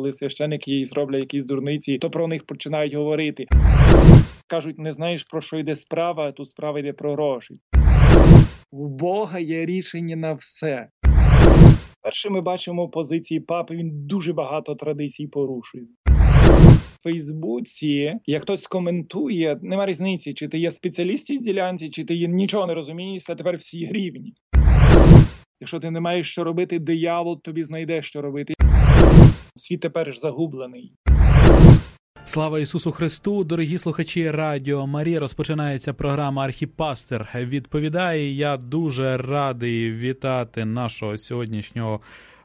коли священики зроблять якісь дурниці, то про них починають говорити. Кажуть, не знаєш, про що йде справа, а тут справа йде про гроші. В Бога є рішення на все. Перше, ми бачимо позиції папи, він дуже багато традицій порушує. В Фейсбуці, як хтось коментує, нема різниці, чи ти є спеціаліст в цій ділянці, чи ти нічого не розумієш, а тепер всі рівні. Якщо ти не маєш що робити, диявол тобі знайде, що робити. Світ тепер ж загублений. Слава Ісусу Христу! Дорогі слухачі Радіо Марія, розпочинається програма «Архіпастир відповідає». Я дуже радий вітати нашого сьогоднішнього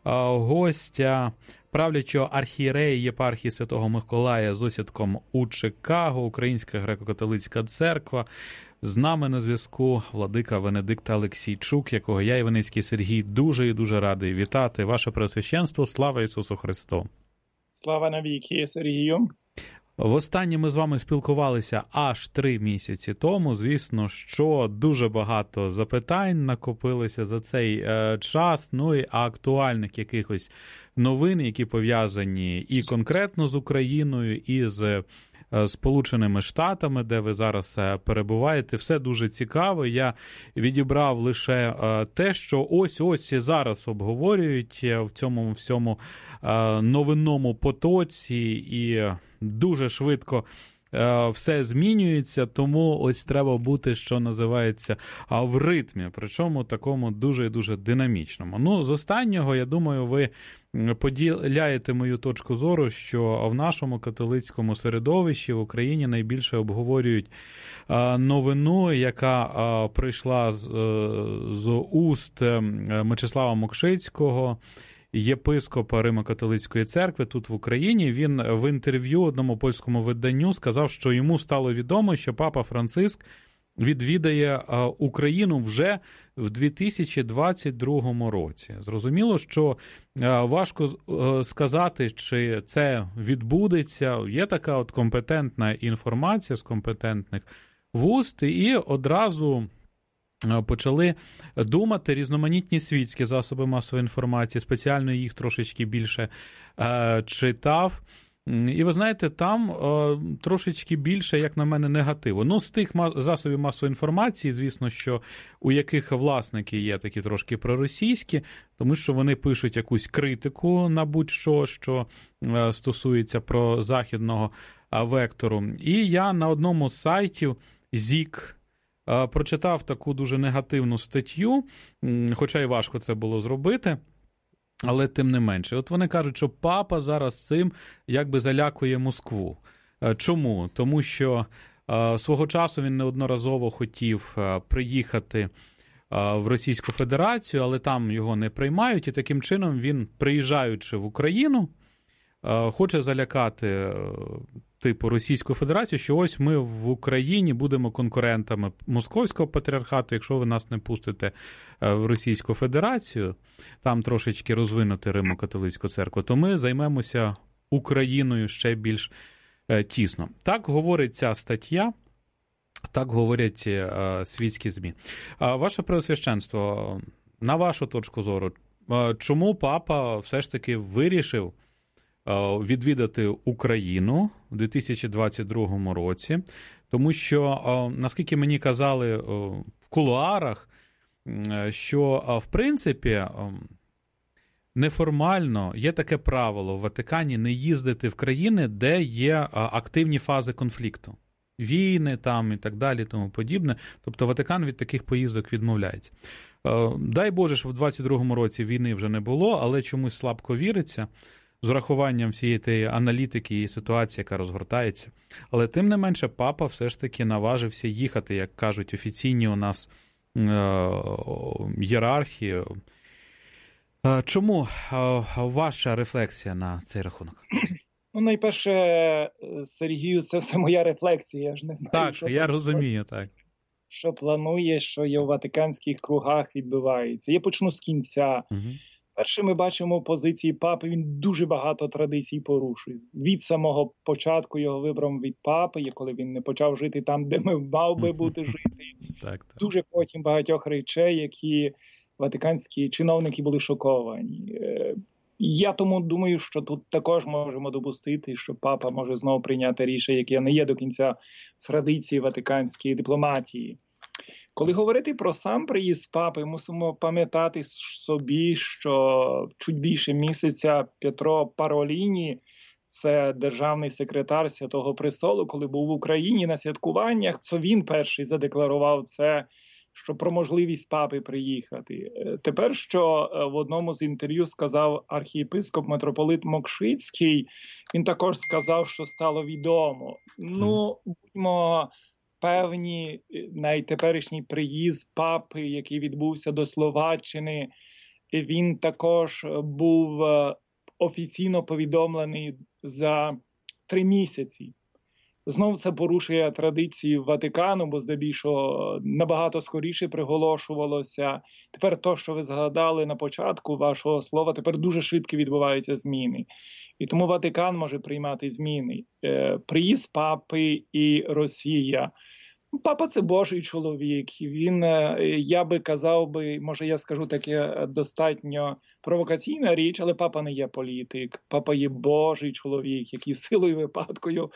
гостя, правлячого архієрея єпархії Святого Миколая з осідком у Чикаго, Українська греко-католицька церква. З нами на зв'язку владика Венедикт Алексійчук, якого я, Іваницький Сергій, дуже і дуже радий вітати. Ваше Преосвященство, слава Ісусу Христу! Слава навіки, Сергію! Востаннє ми з вами спілкувалися аж 3 місяці тому. Звісно, що дуже багато запитань накопилося за цей час, ну і актуальних якихось новин, які пов'язані і конкретно з Україною, і з Сполученими Штатами, де ви зараз перебуваєте. Все дуже цікаво. Я відібрав лише те, що ось зараз обговорюють в цьому всьому новинному потоці, і дуже швидко все змінюється, тому ось треба бути, що називається, в ритмі, причому такому дуже і дуже динамічному. Ну, з останнього, я думаю, ви поділяєте мою точку зору, що в нашому католицькому середовищі в Україні найбільше обговорюють новину, яка прийшла з уст Мечислава Мокшицького, єпископа Римо-католицької церкви тут в Україні. Він в інтерв'ю одному польському виданню сказав, що йому стало відомо, що папа Франциск відвідає Україну вже в 2022 році. Зрозуміло, що важко сказати, чи це відбудеться. Є така от компетентна інформація з компетентних вуст, і одразу почали думати різноманітні світські засоби масової інформації, спеціально їх трошечки більше читав. І ви знаєте, там трошечки більше, як на мене, негативу. Ну, з тих засобів масової інформації, звісно, що у яких власники є такі трошки проросійські, тому що вони пишуть якусь критику на будь-що, що стосується про західного вектору. І я на одному з сайтів ЗІК прочитав таку дуже негативну статтю, хоча й важко це було зробити, але тим не менше. От вони кажуть, що папа зараз цим якби залякує Москву. Чому? Тому що свого часу він неодноразово хотів приїхати в Російську Федерацію, але там його не приймають, і таким чином він, приїжджаючи в Україну, хоче залякати типу Російську Федерацію, що ось ми в Україні будемо конкурентами Московського патріархату, якщо ви нас не пустите в Російську Федерацію, там трошечки розвинути Римо-католицьку церкву, то ми займемося Україною ще більш тісно. Так говорить ця стаття, так говорять світські ЗМІ. Ваше Преосвященство, на вашу точку зору, чому папа все ж таки вирішив відвідати Україну у 2022 році, тому що, наскільки мені казали в кулуарах, що, в принципі, неформально є таке правило в Ватикані не їздити в країни, де є активні фази конфлікту. Війни там і так далі, тому подібне. Тобто Ватикан від таких поїздок відмовляється. Дай Боже, що в 2022 році війни вже не було, але чомусь слабко віриться, з урахуванням всієї тієї аналітики і ситуації, яка розгортається. Але тим не менше папа все ж таки наважився їхати, як кажуть офіційні у нас ієрархії. Чому ваша рефлексія на цей рахунок? Ну, найперше, Сергію, це все моя рефлексія. Я ж не знаю, так, що я розумію, так. Що планує, що є у ватиканських кругах відбувається. Я почну з кінця. Угу. Перше, ми бачимо позиції папи, він дуже багато традицій порушує. Від самого початку його вибором від папи, коли він не почав жити там, де мав би бути жити. Так. Дуже потім багатьох речей, які ватиканські чиновники були шоковані. Я тому думаю, що тут також можемо допустити, що папа може знову прийняти рішення, яке не є до кінця в традиції ватиканської дипломатії. Коли говорити про сам приїзд папи, мусимо пам'ятати собі, що чуть більше місяця Петро Пароліні, це державний секретар Святого Престолу, коли був в Україні на святкуваннях, це він перший задекларував це, що про можливість папи приїхати. Тепер, що в одному з інтерв'ю сказав архієпископ митрополит Мокшицький, він також сказав, що стало відомо. Будьмо певні, найтеперішній приїзд папи, який відбувся до Словаччини, він також був офіційно повідомлений за 3 місяці. Знов це порушує традицію Ватикану, бо здебільшого набагато скоріше приголошувалося. Тепер то, що ви згадали на початку вашого слова, тепер дуже швидко відбуваються зміни. І тому Ватикан може приймати зміни. Приїзд папи і Росія. Папа – це Божий чоловік. Він, я би казав, може я скажу таке достатньо провокаційна річ, але папа не є політик. Папа є Божий чоловік, який силою випадкою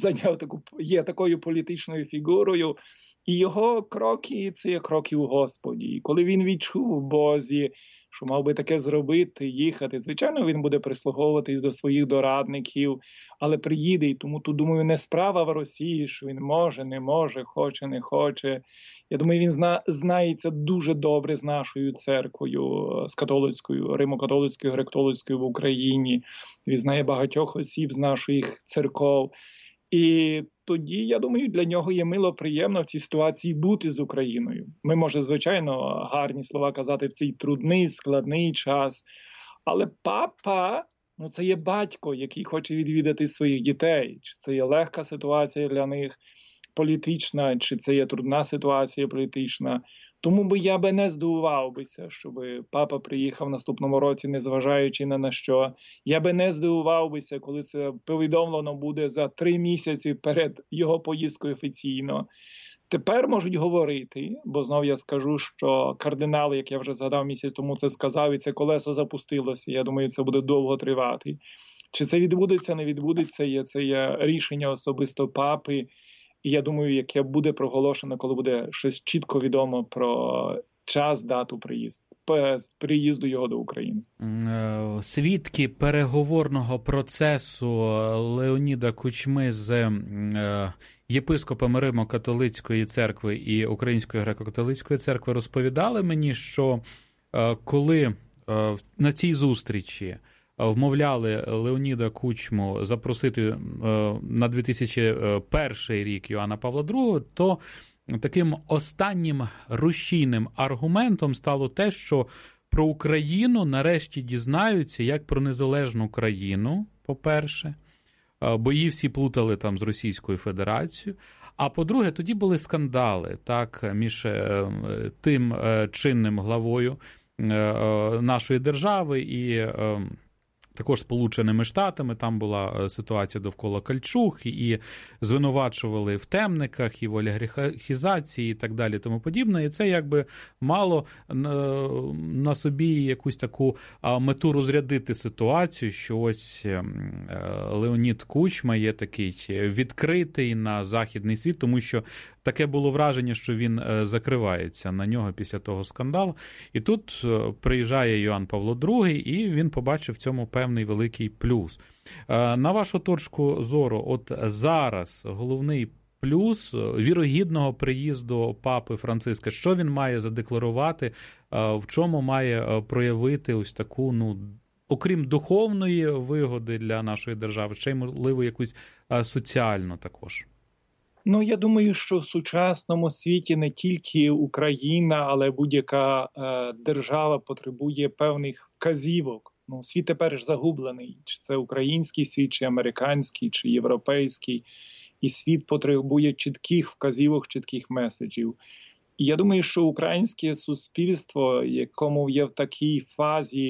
є такою політичною фігурою. І його кроки – це є кроки у Господі. І коли він відчув у Бозі, що мав би таке зробити, їхати, звичайно, він буде прислуховуватись до своїх дорадників, але приїде. І тому тут, думаю, не справа в Росії, що він може, не може, хоче, не хоче. Я думаю, він знається дуже добре з нашою церквою, з католицькою, римо-католицькою, греко-католицькою в Україні. Він знає багатьох осіб з наших церков. І тоді, я думаю, для нього є мило приємно в цій ситуації бути з Україною. Ми, може, звичайно, гарні слова казати в цей трудний, складний час, але папа, це є батько, який хоче відвідати своїх дітей. Чи це є легка ситуація для них політична, чи це є трудна ситуація політична. Тому я би не здивувався, щоб папа приїхав в наступному році, незважаючи на що. Я би не здивувався, коли це повідомлено буде за 3 місяці перед його поїздкою офіційно. Тепер можуть говорити, бо знов я скажу, що кардинал, як я вже згадав місяць тому, це сказав, і це колесо запустилося. Я думаю, це буде довго тривати. Чи це відбудеться, не відбудеться, це є рішення особисто папи. І я думаю, яке буде проголошено, коли буде щось чітко відомо про час, дату приїзду його до України. Свідки переговорного процесу Леоніда Кучми з єпископами Римо-католицької церкви і Української греко-католицької церкви розповідали мені, що коли на цій зустрічі вмовляли Леоніда Кучму запросити на 2001 рік Йоанна Павла II, то таким останнім рушійним аргументом стало те, що про Україну нарешті дізнаються як про незалежну країну, по-перше, бо її всі плутали там з Російською Федерацією, а по-друге, тоді були скандали так, між тим чинним главою нашої держави і також Сполученими Штатами. Там була ситуація довкола Кальчуг, і звинувачували в темниках, і в олігархізації, і так далі, тому подібне. І це якби мало на собі якусь таку мету розрядити ситуацію, що ось Леонід Кучма є такий відкритий на західний світ, тому що таке було враження, що він закривається на нього після того скандалу. І тут приїжджає Йоанн Павло II, і він побачив в цьому певний великий плюс. На вашу точку зору, от зараз головний плюс вірогідного приїзду папи Франциска, що він має задекларувати, в чому має проявити ось таку, окрім духовної вигоди для нашої держави, ще й, можливо, якусь соціальну також? Я думаю, що в сучасному світі не тільки Україна, але будь-яка держава потребує певних вказівок. Світ тепер ж загублений. Чи це український світ, чи американський, чи європейський. І світ потребує чітких вказівок, чітких меседжів. І я думаю, що українське суспільство, якому є в такій фазі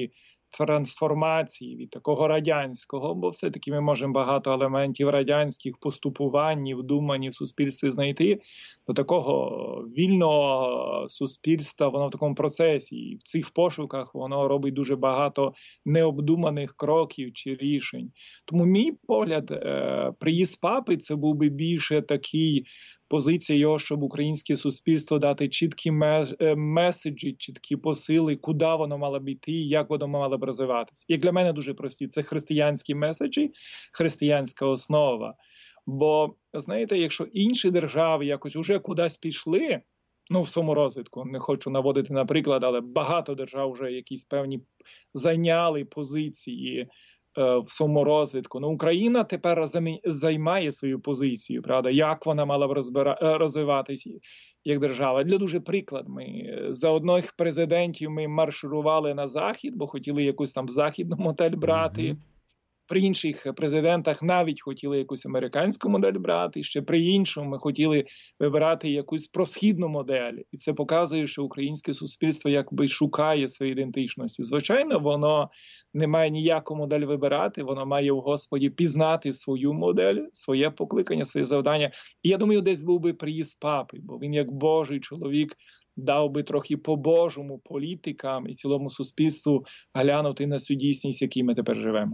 трансформації від такого радянського, бо все-таки ми можемо багато елементів радянських поступувань, думань в суспільстві знайти, до такого вільного суспільства, воно в такому процесі. І в цих пошуках воно робить дуже багато необдуманих кроків чи рішень. Тому мій погляд, приїзд папи – це був би більше такий позиція його, щоб українське суспільство дати чіткі меседжі, чіткі посили, куди воно мало б йти і як воно мало б розвиватися. Як для мене дуже прості. Це християнські меседжі, християнська основа. Бо, знаєте, якщо інші держави якось уже кудись пішли, в своєму розвитку, не хочу наводити наприклад, але багато держав вже якісь певні зайняли позиції в своєму розвитку. Україна тепер займає свою позицію, правда, як вона мала б розвиватися як держава. Для дуже приклад, за одних президентів ми марширували на Захід, бо хотіли якусь там західну модель брати. При інших президентах навіть хотіли якусь американську модель брати, ще при іншому ми хотіли вибирати якусь просхідну модель. І це показує, що українське суспільство якби шукає своєї ідентичності. Звичайно, воно не має ніяку модель вибирати, воно має в Господі пізнати свою модель, своє покликання, своє завдання. І я думаю, десь був би приїзд папи, бо він як Божий чоловік дав би трохи по-божому політикам і цілому суспільству глянути на цю дійсність, в якій ми тепер живемо.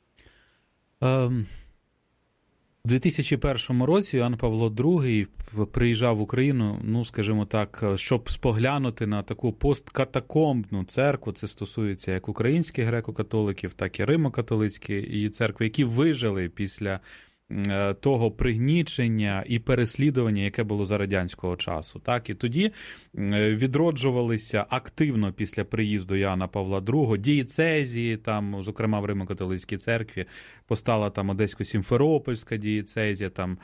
У 2001 році Іоанн Павло II приїжджав в Україну, скажімо так, щоб споглянути на таку посткатакомбну церкву. Це стосується як українських греко-католиків, так і римо-католицької церкви, які вижили після того пригнічення і переслідування, яке було за радянського часу. Так? І тоді відроджувалися активно після приїзду Іоанна Павла II дієцезії, там, зокрема в Римо-католицькій церкві, постала там Одесько-Сімферопольська дієцезія, там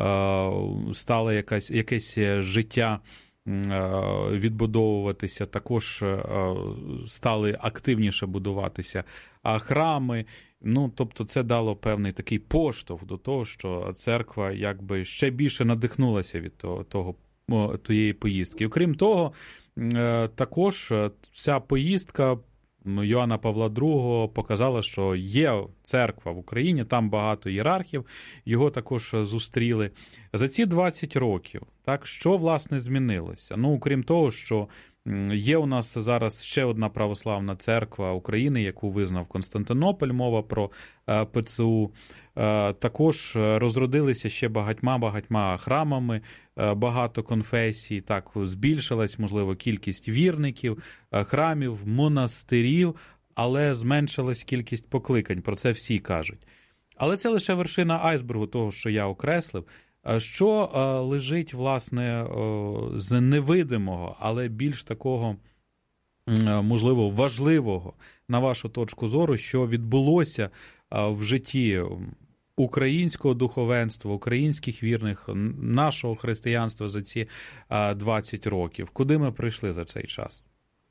стало якесь життя відбудовуватися, також стали активніше будуватися храми. Тобто це дало певний такий поштовх до того, що церква якби ще більше надихнулася від тієї поїздки. Окрім того, також ця поїздка Іоанна Павла II показала, що є церква в Україні, там багато ієрархів, його також зустріли. За ці 20 років, так, що, власне, змінилося? Окрім того, що є у нас зараз ще одна православна церква України, яку визнав Константинополь, мова про ПЦУ. Також розродилися ще багатьма храмами, багато конфесій, так, збільшилась, можливо, кількість вірників, храмів, монастирів, але зменшилась кількість покликань, про це всі кажуть. Але це лише вершина айсбергу того, що я окреслив. Що лежить, власне, з невидимого, але більш такого, можливо, важливого, на вашу точку зору, що відбулося в житті українського духовенства, українських вірних, нашого християнства за ці 20 років? Куди ми прийшли за цей час?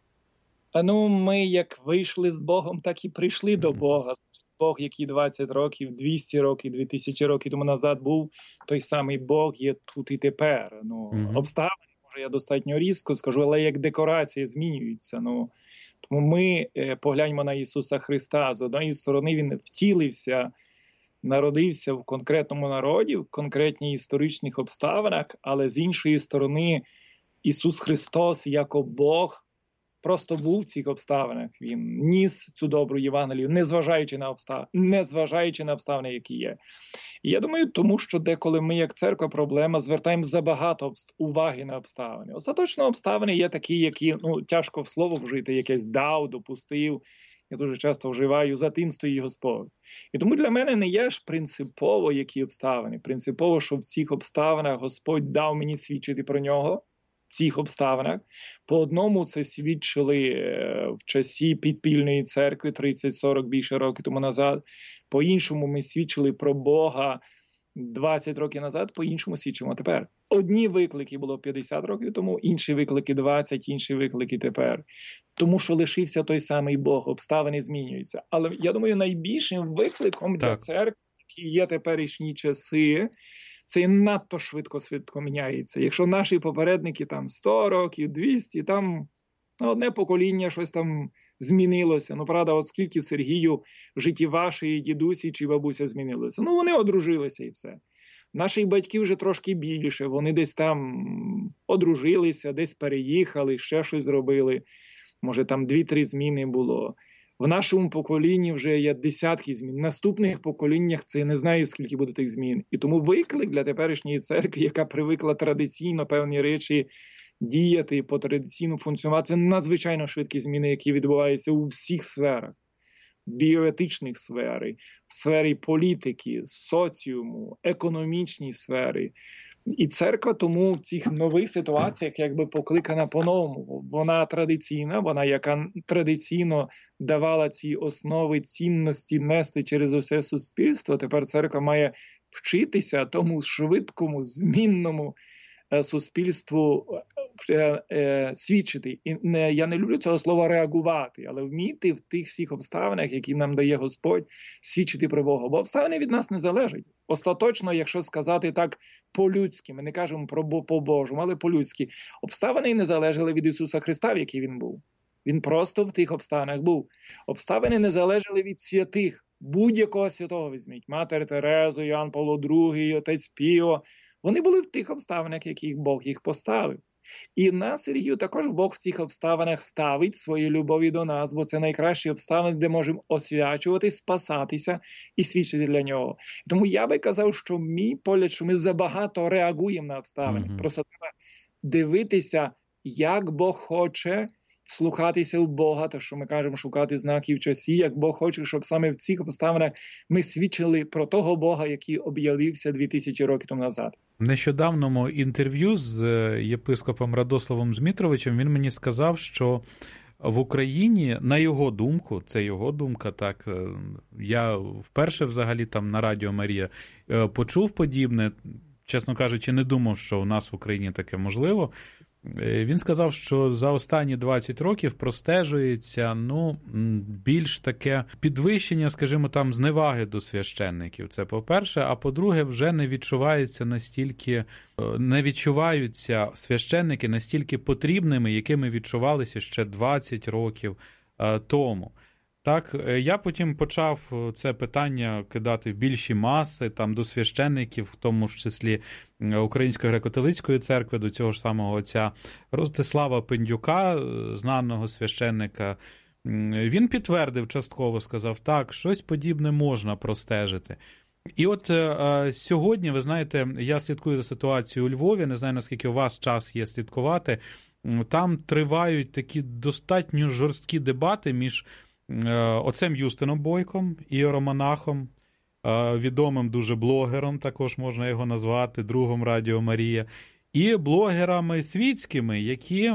Ми як вийшли з Богом, так і прийшли до Бога. Бог, який 20 років, 200 років, 2000 років тому назад був, той самий Бог є тут і тепер. Обставини, може, я достатньо різко скажу, але як декорації змінюються. Тому ми погляньмо на Ісуса Христа. З однієї сторони, Він втілився, народився в конкретному народі, в конкретних історичних обставинах, але з іншої сторони, Ісус Христос, як Бог, просто був в цих обставинах. Він ніс цю добру Євангелію, незважаючи на обставини, які є. І я думаю, тому що деколи ми, як церква, проблема, звертаємо забагато уваги на обставини. Остаточно обставини є такі, які, тяжко в слово вжити, якесь дав, допустив. Я дуже часто вживаю, за тим стоїть Господь. І тому для мене не є ж принципово, які обставини. Принципово, що в цих обставинах Господь дав мені свідчити про нього, в цих обставинах. По одному це свідчили в часі підпільної церкви 30-40 більше років тому назад. По іншому ми свідчили про Бога 20 років назад, по іншому свідчимо тепер. Одні виклики було 50 років тому, інші виклики 20, інші виклики тепер. Тому що лишився той самий Бог, обставини змінюються. Але я думаю, найбільшим викликом для церкви, які є теперішні часи, це надто швидко міняється. Якщо наші попередники там 100 років, 200, там Одне покоління щось там змінилося. Правда, от скільки, Сергію, в житті вашої дідусі чи бабуся змінилося? Вони одружилися і все. Наших батьків вже трошки більше, вони десь там одружилися, десь переїхали, ще щось зробили. Може, там 2-3 зміни було. В нашому поколінні вже є десятки змін. В наступних поколіннях це я не знаю, скільки буде тих змін. І тому виклик для теперішньої церкви, яка привикла традиційно певні речі діяти, по традиційно функціонувати, це надзвичайно швидкі зміни, які відбуваються у всіх сферах. Біоетичних сфери, в сфері політики, соціуму, економічній сфері. І церква тому в цих нових ситуаціях якби покликана по-новому. Вона традиційна, вона яка традиційно давала ці основи цінності нести через усе суспільство. Тепер церква має вчитися тому швидкому, змінному суспільству свідчити. І я не люблю цього слова реагувати, але вміти в тих всіх обставинах, які нам дає Господь, свідчити про Бога. Бо обставини від нас не залежать. Остаточно, якщо сказати так по-людськи, ми не кажемо по-божому, але по-людськи, обставини не залежали від Ісуса Христа, в який Він був. Він просто в тих обставинах був. Обставини не залежали від святих. Будь-якого святого візьміть. Матір Терезу, Іоанн Павло II, отець Піо. Вони були в тих обставинах, яких Бог їх поставив. І нас, Сергію, також Бог в цих обставинах ставить свої любові до нас, бо це найкращі обставини, де можемо освячувати, спасатися і свідчити для Нього. Тому я би казав, що мій погляд, що ми забагато реагуємо на обставини. Просто треба дивитися, як Бог хоче, вслухатися в Бога, то що ми кажемо, шукати знаків в часі, як Бог хоче, щоб саме в цих обставинах ми свідчили про того Бога, який об'явився 2000 років тому назад. В нещодавному інтерв'ю з єпископом Радославом Змітровичем він мені сказав, що в Україні, на його думку, це його думка, так, я вперше взагалі там на Радіо Марія почув подібне, чесно кажучи, не думав, що у нас в Україні таке можливо. Він сказав, що за останні 20 років простежується, більш таке підвищення, скажімо, там, зневаги до священників. Це по-перше, а по-друге, вже не відчуваються священники настільки потрібними, якими відчувалися ще 20 років тому. Так, я потім почав це питання кидати в більші маси, там, до священників, в тому ж числі Української греко-католицької церкви, до цього ж самого отця Ростислава Пендюка, знаного священника. Він підтвердив частково, сказав, так, щось подібне можна простежити. І от сьогодні, ви знаєте, я слідкую за ситуацією у Львові, не знаю, наскільки у вас час є слідкувати, там тривають такі достатньо жорсткі дебати між отцем Юстином Бойком, іеромонахом, відомим дуже блогером, також можна його назвати, другом Радіо Марія, і блогерами світськими, які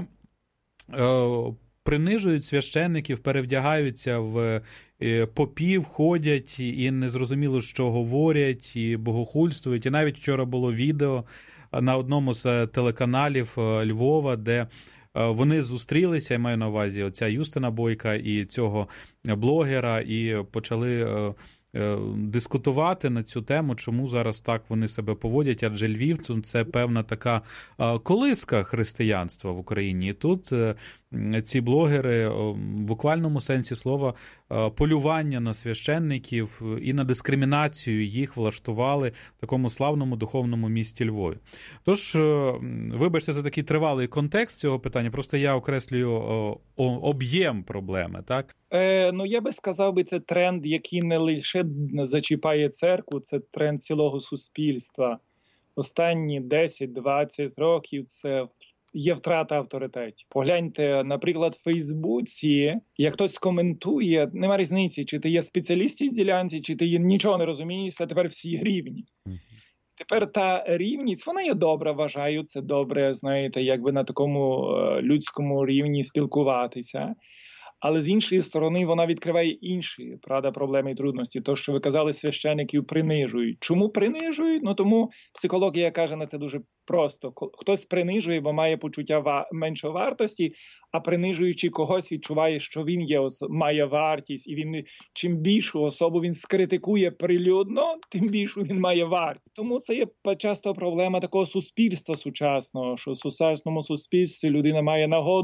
принижують священників, перевдягаються в попів, ходять і незрозуміло, що говорять, і богохульствують. І навіть вчора було відео на одному з телеканалів Львова, де вони зустрілися, я маю на увазі отця Юстина Бойка і цього блогера, і почали дискутувати на цю тему, чому зараз так вони себе поводять, адже Львів – це певна така колиска християнства в Україні. І тут ці блогери в буквальному сенсі слова полювання на священників і на дискримінацію їх влаштували в такому славному духовному місті Львові. Тож, вибачте за такий тривалий контекст цього питання, просто я окреслюю об'єм проблеми, так? Я би сказав, це тренд, який не лише зачіпає церкву, це тренд цілого суспільства. Останні 10-20 років це є втрата авторитетів. Погляньте, наприклад, в Фейсбуці, як хтось коментує, нема різниці, чи ти є спеціаліст в ділянці, чи ти нічого не розумієш, а тепер всі рівні. Тепер та рівність, вона є добра, вважаю, це добре, знаєте, якби на такому людському рівні спілкуватися. Але з іншої сторони вона відкриває інші, проблеми і трудності. То, що ви казали, священиків принижують. Чому принижують? Тому психологія каже на це дуже просто. Хтось принижує, бо має почуття меншої вартості, а принижуючи когось, відчуває, що він має вартість, і він чим більшу особу він скритикує прилюдно, тим більшу він має вартість. Тому це є часто проблема такого суспільства сучасного, що в сучасному суспільстві людина має нагоду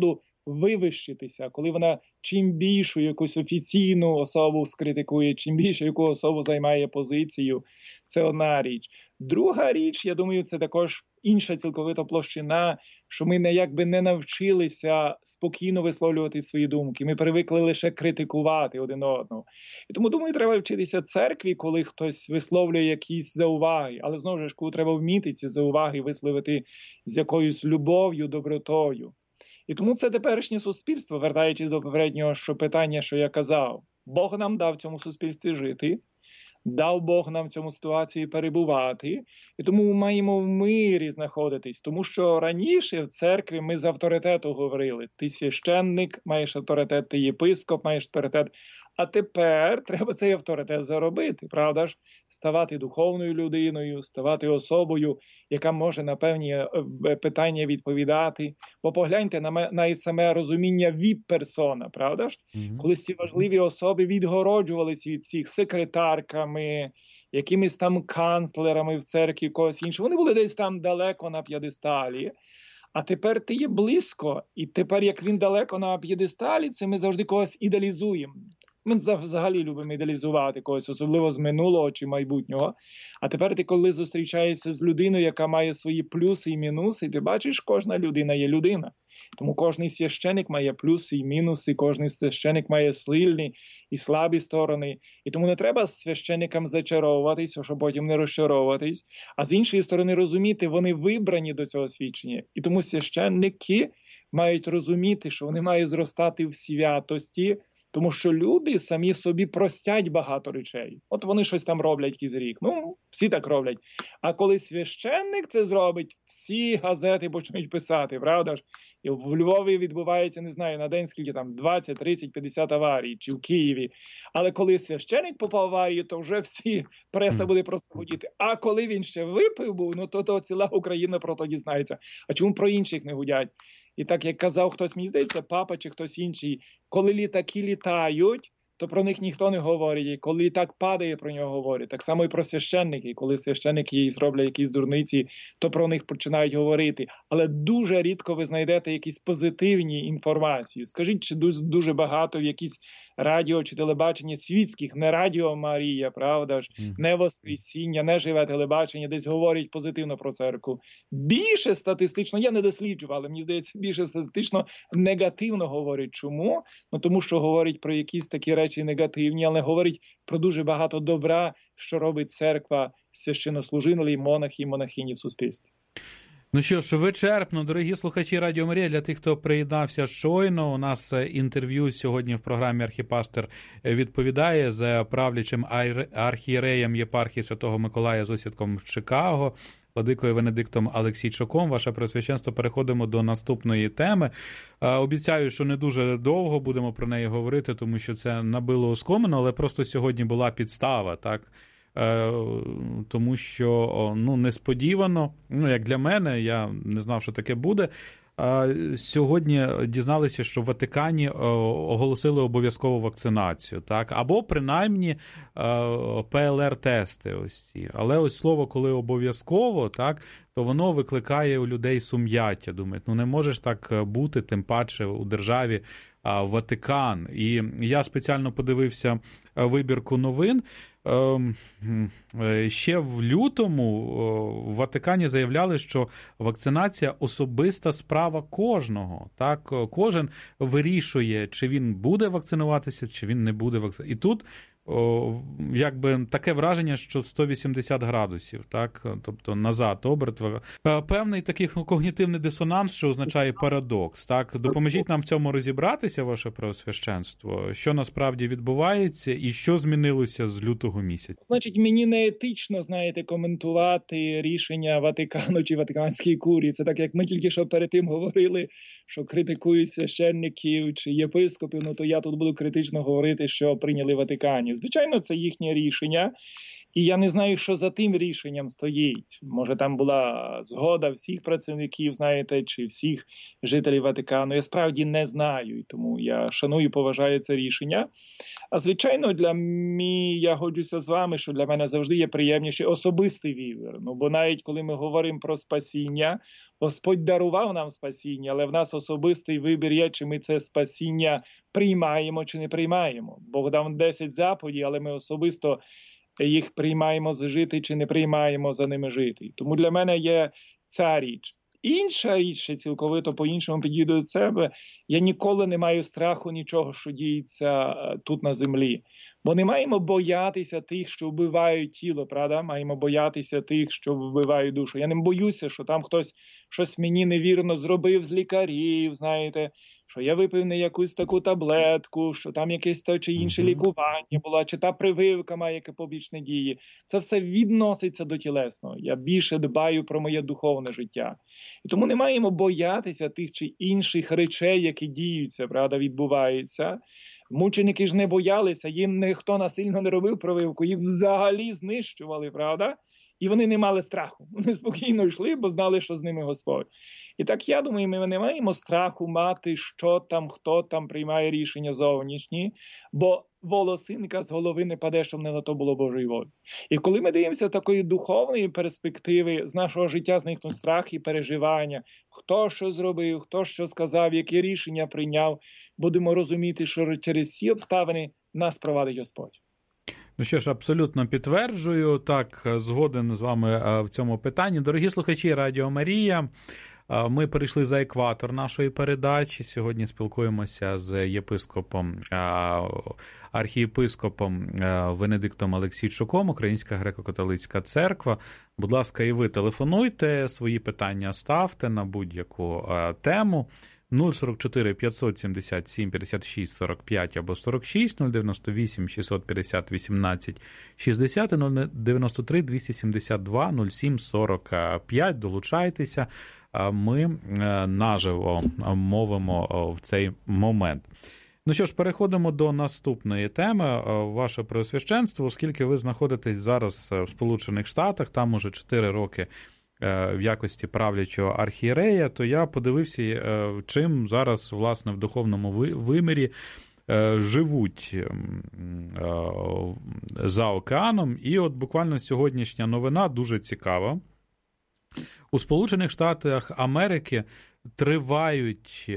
вивищитися, коли вона чим більшу якусь офіційну особу скритикує, чим більше яку особу займає позицію, це одна річ. Друга річ, я думаю, це також інша цілковито площина, що ми не навчилися спокійно висловлювати свої думки. Ми привикли лише критикувати один одного. І тому, думаю, треба вчитися церкві, коли хтось висловлює якісь зауваги. Але, знову ж, коли треба вміти ці зауваги висловити з якоюсь любов'ю, добротою. І тому це теперішнє суспільство, вертаючись до попереднього питання, що я казав. Бог нам дав в цьому суспільстві жити, дав Бог нам в цьому ситуації перебувати, і тому ми маємо в мирі знаходитись. Тому що раніше в церкві ми з авторитету говорили. Ти священник, маєш авторитет, ти єпископ, маєш авторитет. А тепер треба цей авторитет заробити, правда ж? Ставати духовною людиною, ставати особою, яка може на певні питання відповідати. Бо погляньте на саме розуміння віп-персона, правда ж? Коли ці важливі особи відгороджувалися від всіх секретарками, якимись там канцлерами в церкві, когось іншого. Вони були десь там далеко на п'єдесталі. А тепер ти є близько, і тепер, як він далеко на п'єдесталі, це ми завжди когось ідеалізуємо. Ми взагалі любимо ідеалізувати когось, особливо з минулого чи майбутнього. А тепер ти, коли зустрічаєшся з людиною, яка має свої плюси і мінуси, ти бачиш, кожна людина є людина. Тому кожний священик має плюси і мінуси, кожний священик має сильні і слабі сторони. І тому не треба з священикам зачаровуватись, щоб потім не розчаровуватись. А з іншої сторони розуміти, вони вибрані до цього свідчення. І тому священники мають розуміти, що вони мають зростати в святості, тому що люди самі собі простять багато речей. От вони щось там роблять якийсь рік. Ну, всі так роблять. А коли священник це зробить, всі газети почнуть писати, правда ж? І в Львові відбувається, не знаю, на день скільки там, 20, 30, 50 аварій, чи в Києві. Але коли священник попав в аварію, то вже всі преса буде про це гудіти. А коли він ще випив був, ну то ціла Україна про то дізнається. А чому про інших не гудять? І так, як казав хтось, мені здається, папа чи хтось інший, коли літаки літають, то про них ніхто не говорить. І коли літак падає, про нього говорять. Так само і про священники. Коли священники роблять якісь дурниці, то про них починають говорити. Але дуже рідко ви знайдете якісь позитивні інформації. Скажіть, чи дуже багато в якісь радіо чи телебачення світських, не Радіо Марія, правда ж, не Воскресіння, не Живе телебачення, десь говорять позитивно про церкву. Більше статистично, я не досліджував, але мені здається, більше статистично негативно говорять. Чому? Ну, тому що говорять про якісь такі речі негативні, але говорить про дуже багато добра, що робить церква, священнослужителі, монахи і монахині в суспільстві. Ну що ж, вичерпно, дорогі слухачі Радіо Марія, для тих, хто приєднався щойно, у нас інтерв'ю сьогодні в програмі «Архіпастир відповідає» з правлячим архієреєм єпархії Святого Миколая з осідком в Чикаго, владикою Венедиктом Алексійчуком. Ваше Преосвященство, переходимо до наступної теми. Обіцяю, що не дуже довго будемо про неї говорити, тому що це набило оскомину, але просто сьогодні була підстава, так? Тому що, несподівано, як для мене, я не знав, що таке буде, сьогодні дізналися, що в Ватикані оголосили обов'язкову вакцинацію, так? Або принаймні ПЛР-тести ось ці. Але ось слово, коли обов'язково, так, то воно викликає у людей сум'яття. Думають, не може ж так бути, тим паче у державі Ватикан. І я спеціально подивився вибірку новин. Ще в лютому в Ватикані заявляли, що вакцинація – особиста справа кожного. Так? Кожен вирішує, чи він буде вакцинуватися, чи він не буде вакцинуватися. І тут якби таке враження, що 180 градусів, так? Тобто назад, оберт. Певний такий когнітивний дисонанс, що означає парадокс. Так? Допоможіть нам в цьому розібратися, ваше Преосвященство, що насправді відбувається і що змінилося з лютого місяця. Значить, мені не етично, коментувати рішення Ватикану чи Ватиканської курії. Це так, як ми тільки що перед тим говорили, що критикують священників чи єпископів, то я тут буду критично говорити, що прийняли в Ватикані. Звичайно, це їхнє рішення. І я не знаю, що за тим рішенням стоїть. Може, там була згода всіх працівників, знаєте, чи всіх жителів Ватикану. Я справді не знаю, і тому я шаную, поважаю це рішення. А звичайно, я годжуся з вами, що для мене завжди є приємніше особистий вибір. Ну, бо навіть коли ми говоримо про спасіння, Господь дарував нам спасіння, але в нас особистий вибір є, чи ми це спасіння приймаємо, чи не приймаємо. Бог дав 10 заповідей, але ми особисто їх приймаємо жити, чи не приймаємо за ними жити. Тому для мене є ця річ. Інша річ, ще цілковито по-іншому підійду до себе, я ніколи не маю страху нічого, що діється тут на землі. Бо не маємо боятися тих, що вбивають тіло, правда? Маємо боятися тих, що вбивають душу. Я не боюся, що там хтось щось мені невірно зробив з лікарів, знаєте, що я випив не якусь таку таблетку, що там якесь то чи інше лікування було, чи та прививка має яке побічне дії. Це все відноситься до тілесного. Я більше дбаю про моє духовне життя. І тому не маємо боятися тих чи інших речей, які діються, правда, відбуваються. Мученики ж не боялися, їм ніхто насильно не робив прививку, їх взагалі знищували, правда? І вони не мали страху. Вони спокійно йшли, бо знали, що з ними Господь. І так, я думаю, ми не маємо страху мати, що там, хто там приймає рішення зовнішні, бо волосинка з голови не паде, щоб не на то було Божої волі. І коли ми дивимося такої духовної перспективи, з нашого життя зникнуть страх і переживання, хто що зробив, хто що сказав, які рішення прийняв, будемо розуміти, що через всі обставини нас провадить Господь. Ну що ж, абсолютно підтверджую, так, згоден з вами в цьому питанні. Дорогі слухачі Радіо Марія, ми перейшли за екватор нашої передачі. Сьогодні спілкуємося з єпископом, архієпископом Венедиктом Олексійчуком, Українська греко-католицька церква. Будь ласка, і ви телефонуйте, свої питання ставте на будь-яку тему. 044 577 56 45 або 46, 098 650 18 60 і 093 272 07 45. Долучайтеся, ми наживо мовимо в цей момент. Ну що ж, переходимо до наступної теми. Ваше Преосвященство, оскільки ви знаходитесь зараз в Сполучених Штатах, там уже 4 роки в якості правлячого архієрея, то я подивився, чим зараз, власне, в духовному вимірі живуть за океаном. І от буквально сьогоднішня новина дуже цікава. У Сполучених Штатах Америки тривають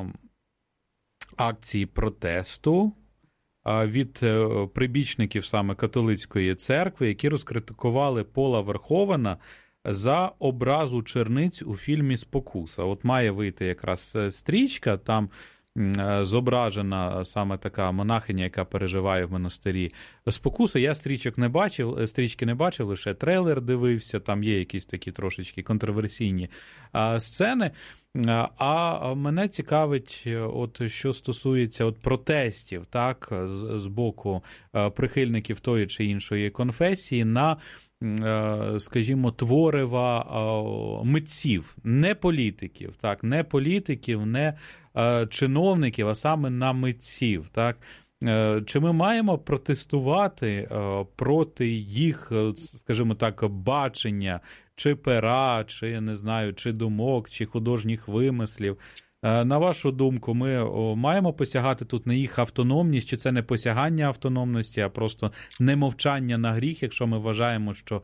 акції протесту від прибічників саме католицької церкви, які розкритикували Пола Верховена за образу черниць у фільмі «Спокуса». От має вийти якраз стрічка, там зображена саме така монахиня, яка переживає в монастирі «Спокуса». Я стрічки не бачив, лише трейлер дивився, там є якісь такі трошечки контроверсійні сцени. А мене цікавить, от що стосується от протестів, так, з боку прихильників тої чи іншої конфесії на, скажімо, творива митців, не політиків, так, не політиків, не чиновників, а саме на митців, так. Чи ми маємо протестувати проти їх, скажімо так, бачення, чи пера, чи, не знаю, чи думок, чи художніх вимислів? На вашу думку, ми маємо посягати тут на їх автономність, чи це не посягання автономності, а просто немовчання на гріх, якщо ми вважаємо, що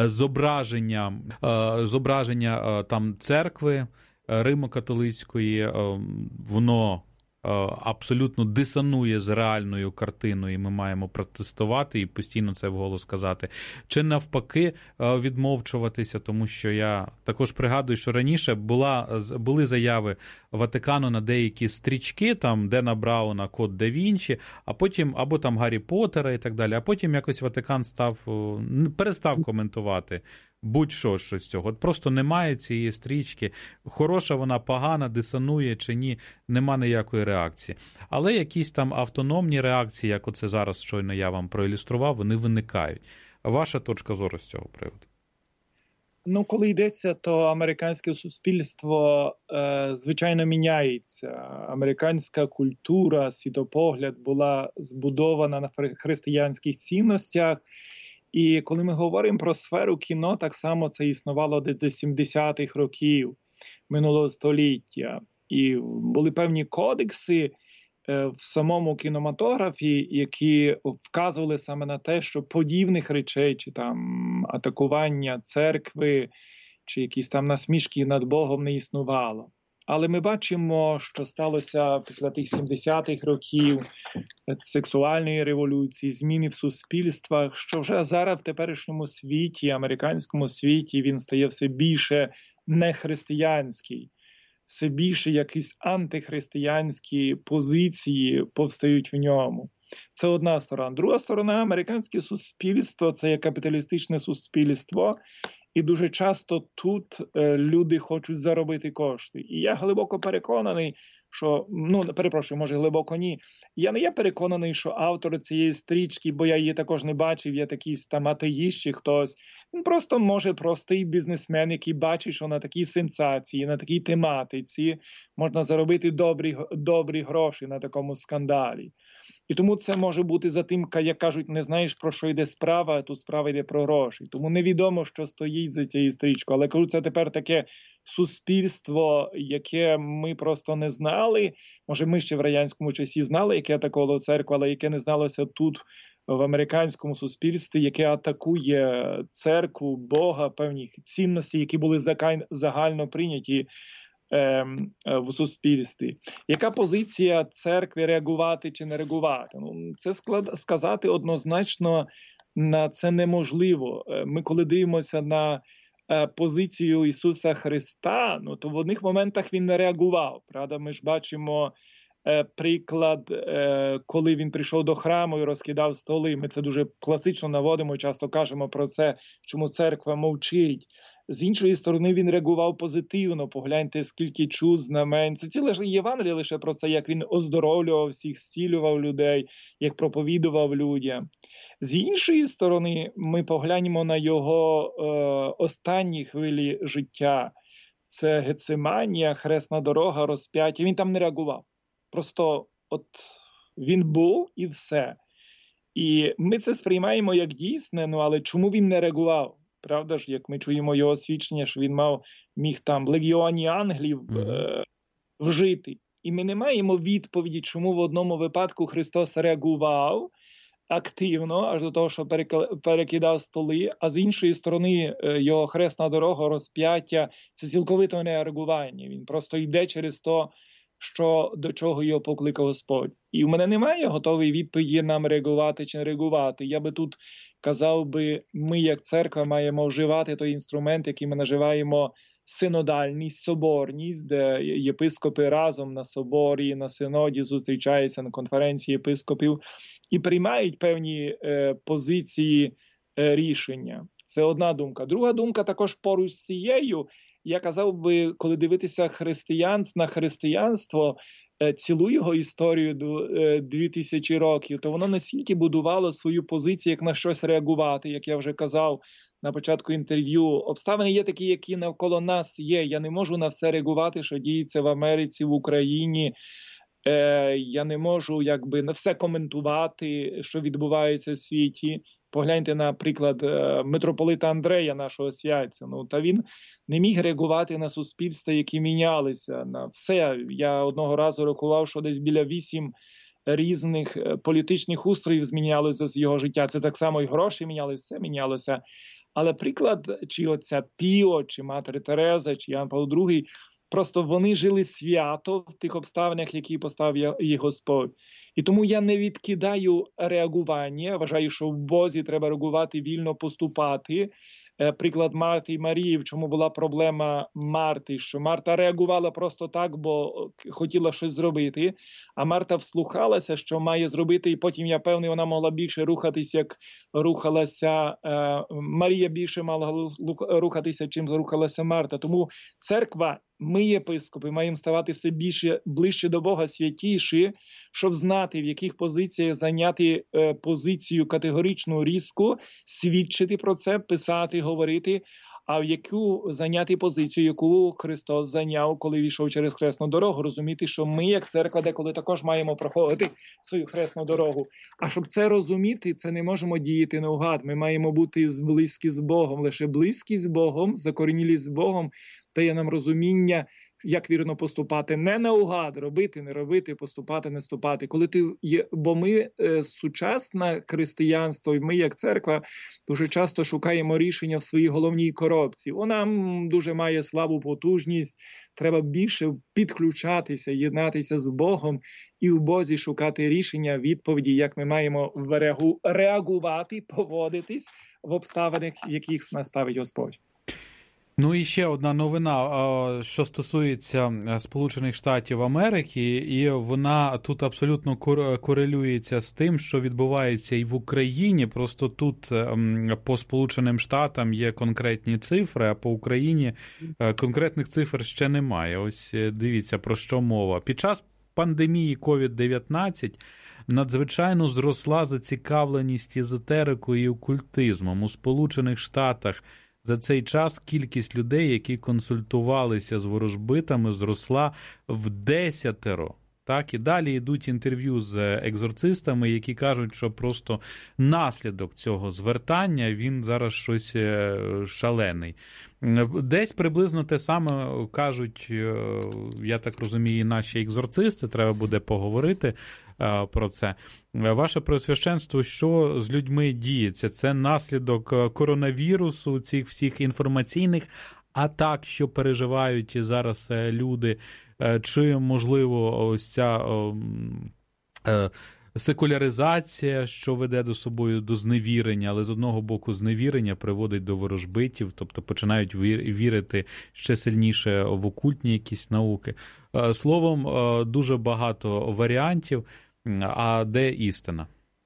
зображення там церкви Римо-католицької, воно абсолютно дисонує з реальною картиною, і ми маємо протестувати і постійно це вголос казати. Чи навпаки відмовчуватися, тому що я також пригадую, що раніше були заяви Ватикану на деякі стрічки, там Дена Брауна, Код да Вінчі, а потім, або там Гаррі Поттера і так далі, а потім якось Ватикан перестав коментувати будь-що з цього. От просто немає цієї стрічки. Хороша вона, погана, дисонує чи ні, нема ніякої реакції. Але якісь там автономні реакції, як оце зараз щойно я вам проілюстрував, вони виникають. Ваша точка зору з цього приводу? Ну, коли йдеться, то американське суспільство, звичайно, міняється. Американська культура, світопогляд була збудована на християнських цінностях. І коли ми говоримо про сферу кіно, так само це існувало до 70-х років минулого століття. І були певні кодекси в самому кінематографі, які вказували саме на те, що подібних речей, чи там атакування церкви, чи якісь там насмішки над Богом не існувало. Але ми бачимо, що сталося після тих 70-х років, сексуальної революції, зміни в суспільствах, що вже зараз в теперішньому світі, американському світі, він стає все більше нехристиянський. Все більше якісь антихристиянські позиції повстають в ньому. Це одна сторона. Друга сторона, американське суспільство – це є капіталістичне суспільство, і дуже часто тут люди хочуть заробити кошти. І я глибоко переконаний, що, може глибоко ні, я не є переконаний, що автор цієї стрічки, бо я її також не бачив, є якийсь там атеїст чи хтось, він просто може простий бізнесмен, який бачить, що на такій сенсації, на такій тематиці можна заробити добрі гроші на такому скандалі. І тому це може бути за тим, як кажуть, не знаєш, про що йде справа, а тут справа йде про гроші. Тому невідомо, що стоїть за цією стрічкою. Але кажу, це тепер таке суспільство, яке ми просто не знали. Може, ми ще в радянському часі знали, яке атакувало церкву, але яке не зналося тут, в американському суспільстві, яке атакує церкву, Бога, певні цінності, які були загально прийняті в суспільстві. Яка позиція церкви реагувати чи не реагувати? Це сказати однозначно на це неможливо. Ми коли дивимося на позицію Ісуса Христа, то в одних моментах він не реагував. Правда, ми ж бачимо приклад, коли він прийшов до храму і розкидав столи. Ми це дуже класично наводимо, часто кажемо про це, чому церква мовчить. З іншої сторони, він реагував позитивно. Погляньте, скільки чуд, знамень. Це ціле Євангеліє лише про це, як він оздоровлював всіх, зцілював людей, як проповідував людям. З іншої сторони, ми поглянемо на його останні хвилі життя. Це Гециманія, хресна дорога, розп'яття. Він там не реагував. Просто він був і все. І ми це сприймаємо як дійсне, але чому він не реагував? Правда ж, як ми чуємо його свідчення, що він міг там в легіоні ангелів вжити. І ми не маємо відповіді, чому в одному випадку Христос реагував активно, аж до того, що перекидав столи, а з іншої сторони його хресна дорога, розп'яття – це цілковито не реагування. Він просто йде через то, до чого його покликав Господь. І в мене немає готової відповіді нам реагувати чи не реагувати. Я би тут казав ми як церква маємо вживати той інструмент, який ми називаємо синодальність, соборність, де єпископи разом на соборі, на синоді зустрічаються на конференції єпископів і приймають певні позиції рішення. Це одна думка. Друга думка також поруч з цією. Я казав би, коли дивитися на християнство, цілу його історію 2000 років, то воно настільки будувало свою позицію, як на щось реагувати, як я вже казав на початку інтерв'ю. Обставини є такі, які навколо нас є. Я не можу на все реагувати, що діється в Америці, в Україні. Я не можу на все коментувати, що відбувається в світі. Погляньте, наприклад, митрополита Андрея, нашого святця. Та він не міг реагувати на суспільства, які мінялися. На все. Я одного разу рахував, що десь біля 8 різних політичних устроїв змінялося з його життя. Це так само і гроші мінялися, все мінялося. Але приклад, чи отця Піо, чи матері Тереза, чи Ян Павло II, просто вони жили свято в тих обставинах, які поставив їх Господь. І тому я не відкидаю реагування. Вважаю, що в Бозі треба реагувати, вільно поступати. Приклад Марти і Марії, в чому була проблема Марти, що Марта реагувала просто так, бо хотіла щось зробити, а Марта вслухалася, що має зробити, і потім, я певний, вона могла більше рухатись, як рухалася Марія, більше мала рухатися, чим рухалася Марта. Тому церква, ми, єпископи, маємо ставати все більше, ближче до Бога, святіші, щоб знати, в яких позиціях зайняти позицію категоричну, різку, свідчити про це, писати, говорити, а в яку зайняти позицію, яку Христос зайняв, коли війшов через хресну дорогу. Розуміти, що ми, як церква, деколи також маємо проходити свою хресну дорогу. А щоб це розуміти, це не можемо діяти наугад. Ми маємо бути близькі з Богом. Лише близькість з Богом, закорінілість з Богом дає нам розуміння, як вірно поступати. Не наугад, робити, не робити, поступати, не ступати. Коли ти є, бо ми сучасне християнство, і ми, як церква, дуже часто шукаємо рішення в своїй головній коробці. Вона дуже має слабу потужність, треба більше підключатися, єднатися з Богом і в Бозі шукати рішення, відповіді, як ми маємо реагувати, поводитись в обставинах, в яких нас ставить Господь. Ну і ще одна новина, що стосується Сполучених Штатів Америки, і вона тут абсолютно корелюється з тим, що відбувається і в Україні. Просто тут по Сполученим Штатам є конкретні цифри, а по Україні конкретних цифр ще немає. Ось дивіться, про що мова. Під час пандемії COVID-19 надзвичайно зросла зацікавленість езотерикою і окультизмом. У Сполучених Штатах за цей час кількість людей, які консультувалися з ворожбитами, зросла в 10. Так, і далі йдуть інтерв'ю з екзорцистами, які кажуть, що просто наслідок цього звертання, він зараз щось шалений. Десь приблизно те саме кажуть, я так розумію, і наші екзорцисти, треба буде поговорити про це. Ваше Преосвященство, що з людьми діється? Це наслідок коронавірусу, цих всіх інформаційних атак, що переживають зараз люди, чи, можливо, ось ця секуляризація, що веде до собою до зневірення, але з одного боку зневірення приводить до ворожбитів, тобто починають вірити ще сильніше в окультні якісь науки. Словом, дуже багато варіантів. А де істина?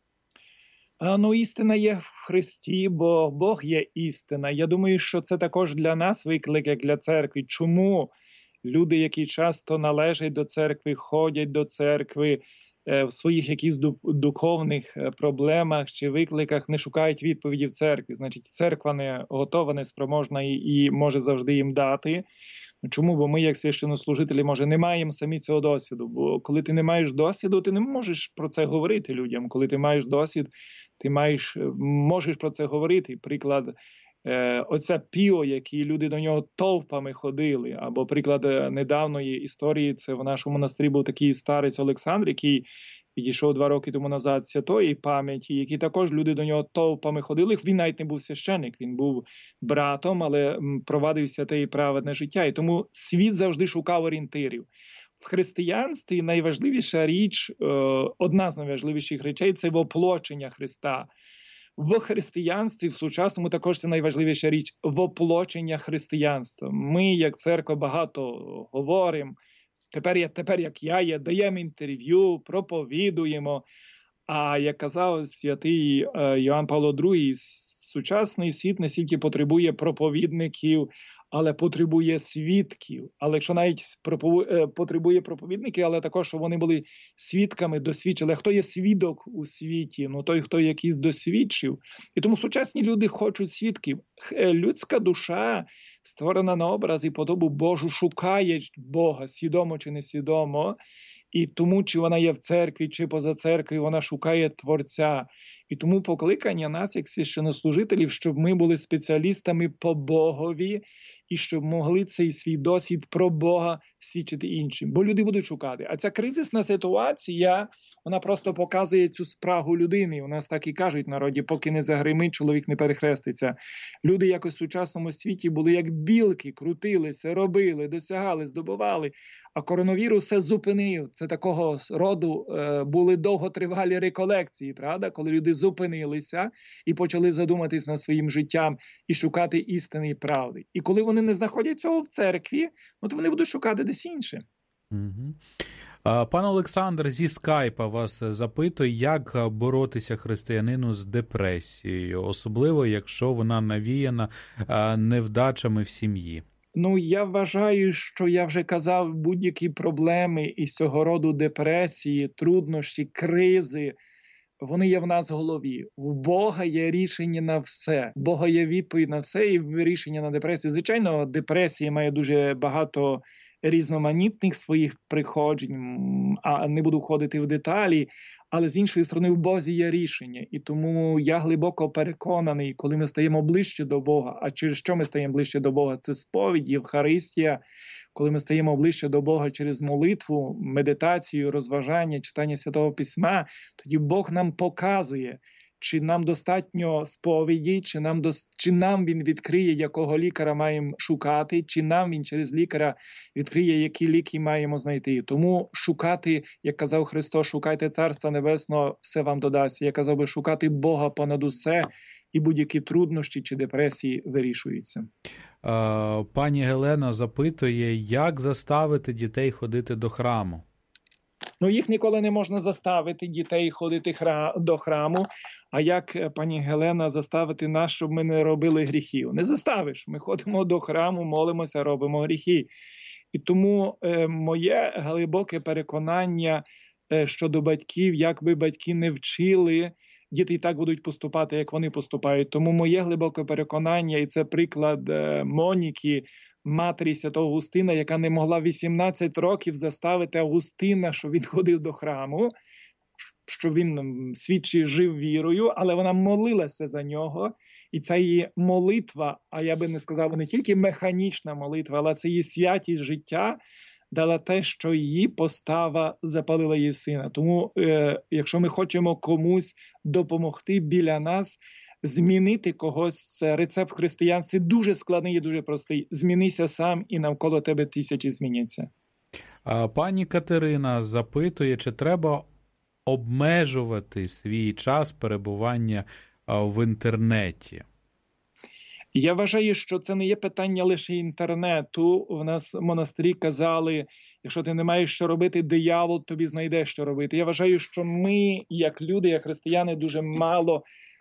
Істина є в Христі, бо Бог є істина. Я думаю, що це також для нас виклик, як для церкви. Чому люди, які часто належать до церкви, ходять до церкви, в своїх якихось духовних проблемах чи викликах не шукають відповіді в церкві? Значить, церква не готова, не спроможна і може завжди їм дати. Чому? Бо ми, як священнослужителі, може, не маємо самі цього досвіду. Бо коли ти не маєш досвіду, ти не можеш про це говорити людям. Коли ти маєш досвід, ти можеш про це говорити. Приклад, оця Піо, які люди до нього товпами ходили. Або приклад недавньої історії, це в нашому монастирі був такий старець Олександр, який підійшов 2 роки тому назад святої пам'яті, які також люди до нього товпами ходили. Він навіть не був священник, він був братом, але провадив святе і праведне життя. І тому світ завжди шукав орієнтирів. В християнстві найважливіша річ, одна з найважливіших речей – це воплочення Христа. В християнстві, в сучасному також це найважливіша річ – воплочення християнства. Ми, як церква, багато говоримо. Тепер як я є, даємо інтерв'ю, проповідуємо. А як казав святий Йоанн Павло II, сучасний світ не стільки потребує проповідників, але потребує свідків. Але якщо навіть потребує проповідників, але також, щоб вони були свідками, досвідчили. Хто є свідок у світі? Той, хто якийсь досвідчив. І тому сучасні люди хочуть свідків. Людська душа, створена на образ і подобу Божу, шукає Бога, свідомо чи несвідомо. І тому, чи вона є в церкві, чи поза церквою, вона шукає Творця. І тому покликання нас, як священнослужителів, щоб ми були спеціалістами по Богові і щоб могли цей свій досвід про Бога свідчити іншим. Бо люди будуть шукати. А ця кризисна ситуація, вона просто показує цю спрагу людини. У нас так і кажуть в народі, поки не загримить, чоловік не перехреститься. Люди якось в сучасному світі були як білки, крутилися, робили, досягали, здобували. А коронавірус все зупинив. Це такого роду були довготривалі реколекції, правда? Коли люди зупинилися і почали задуматись над своїм життям і шукати істини і правди. І коли вони не знаходять цього в церкві, то вони будуть шукати десь інше. Угу. Пан Олександр зі скайпа вас запитує, як боротися християнину з депресією, особливо, якщо вона навіяна невдачами в сім'ї. Я вважаю, що я вже казав, будь-які проблеми із цього роду депресії, труднощі, кризи, вони є в нас в голові. В Бога є рішення на все. В Бога є відповідь на все і рішення на депресію. Звичайно, депресія має дуже багато різноманітних своїх приходжень, а не буду входити в деталі, але з іншої сторони в Бозі є рішення. І тому я глибоко переконаний, коли ми стаємо ближче до Бога, а через що ми стаємо ближче до Бога? Це сповідь, Євхаристія, коли ми стаємо ближче до Бога через молитву, медитацію, розважання, читання Святого Письма, тоді Бог нам показує, чи нам достатньо сповіді, чи нам Він відкриє, якого лікаря маємо шукати, чи нам Він через лікаря відкриє, які ліки маємо знайти. Тому шукати, як казав Христос, шукайте Царства Небесного, все вам додасть. Я казав би, шукати Бога понад усе, і будь-які труднощі чи депресії вирішуються. Пані Гелена запитує, як заставити дітей ходити до храму? Їх ніколи не можна заставити дітей ходити до храму. А як, пані Гелена, заставити нас, щоб ми не робили гріхів? Не заставиш. Ми ходимо до храму, молимося, робимо гріхи. І тому моє глибоке переконання щодо батьків, як би батьки не вчили, діти і так будуть поступати, як вони поступають. Тому моє глибоке переконання, і це приклад Моніки, матері святого Августина, яка не могла 18 років заставити Августина, щоб він ходив до храму, що він свідчив, жив вірою, але вона молилася за нього. І ця її молитва, а я би не сказав, не тільки механічна молитва, але це її святість життя, дала те, що її постава запалила її сина. Тому, якщо ми хочемо комусь допомогти біля нас, змінити когось, це рецепт християнства дуже складний і дуже простий. Змінися сам, і навколо тебе тисячі зміняться. Пані Катерина запитує, чи треба обмежувати свій час перебування в інтернеті? Я вважаю, що це не є питання лише інтернету. В нас в монастирі казали, якщо ти не маєш що робити, диявол тобі знайде, що робити. Я вважаю, що ми, як люди, як християни, дуже мало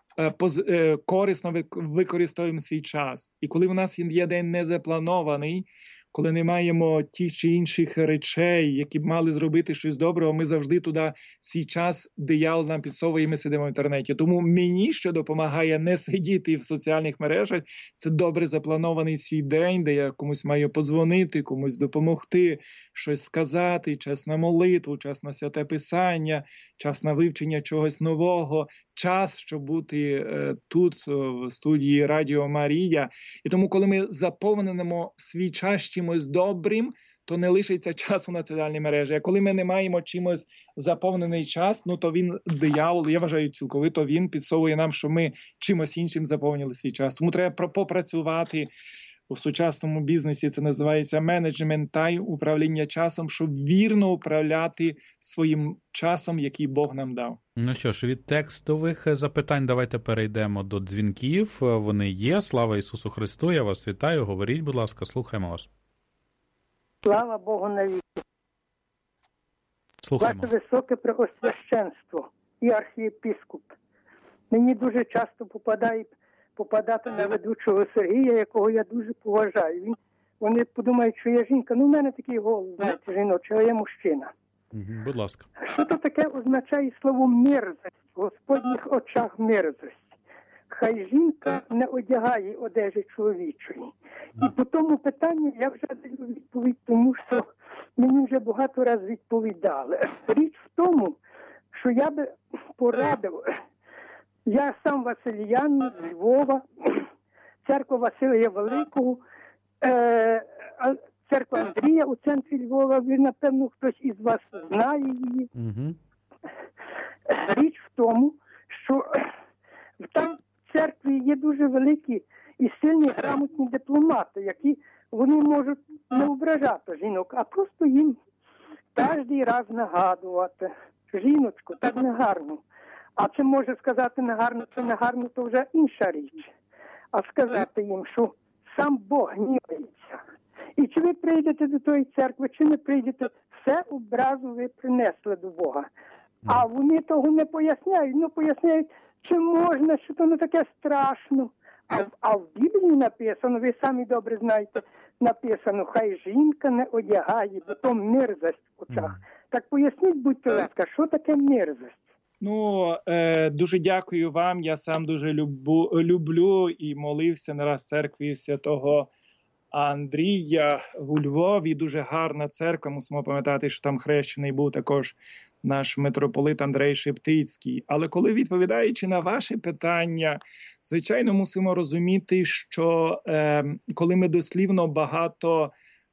корисно використовуємо свій час. І коли в нас є день незапланований, коли не маємо тих чи інших речей, які б мали зробити щось доброго, ми завжди туди свій час, диявол нам підсовує, і ми сидимо в інтернеті. Тому мені, що допомагає не сидіти в соціальних мережах, це добре запланований свій день, де я комусь маю подзвонити, комусь допомогти, щось сказати, час на молитву, час на святе писання, час на вивчення чогось нового, час, щоб бути тут, в студії Радіо Марія. І тому, коли ми заповнимо свій час чимось добрим, то не лишиться часу на соціальні мережі. А коли ми не маємо чимось заповнений час, то він, диявол, я вважаю, цілковито він підсовує нам, що ми чимось іншим заповнили свій час. Тому треба попрацювати у сучасному бізнесі, це називається менеджмент тайм, управління часом, щоб вірно управляти своїм часом, який Бог нам дав. Ну що ж, від текстових запитань давайте перейдемо до дзвінків. Вони є. Слава Ісусу Христу, я вас вітаю. Говоріть, будь ласка, слухаємо вас. Слава Богу навіки. Слухаємо. Ваше високе преосвященство і архієпископ. Мені дуже часто попадати на ведучого Сергія, якого я дуже поважаю. Вони подумають, що я жінка. В мене такий голос, знаєте, жіночий, а я мужчина. Будь ласка. Що то таке означає слово мерзость? В Господніх очах мерзость. Хай жінка не одягає одежі чоловічої. І по тому питанню я вже даю відповідь, тому що мені вже багато разів відповідали. Річ в тому, що я би порадив, я сам Василіян з Львова, церква Василія Великого, церква Андрія у центрі Львова, ви, напевно, хтось із вас знає її. Річ в тому, що там в церкві є дуже великі і сильні грамотні дипломати, які вони можуть не ображати жінок, а просто їм кожен раз нагадувати, жіночко, так не гарно. А це може сказати не гарно, то вже інша річ. А сказати їм, що сам Бог гнівається. І чи ви прийдете до тої церкви, чи не прийдете, все образу ви принесли до Бога. А вони того не поясняють. Поясняють, чи можна, що то не таке страшно. А в Біблії написано, ви самі добре знаєте, написано, хай жінка не одягає, бо то мерзость в очах. Так поясніть, будьте ласка, що таке мерзость? Дуже дякую вам. Я сам дуже люблю і молився не раз в церкві святого Андрія у Львові. Дуже гарна церква. Мусимо пам'ятати, що там хрещений був також наш митрополит Андрей Шептицький. Але коли відповідаючи на ваше питання, звичайно, мусимо розуміти, що коли ми дослівно багато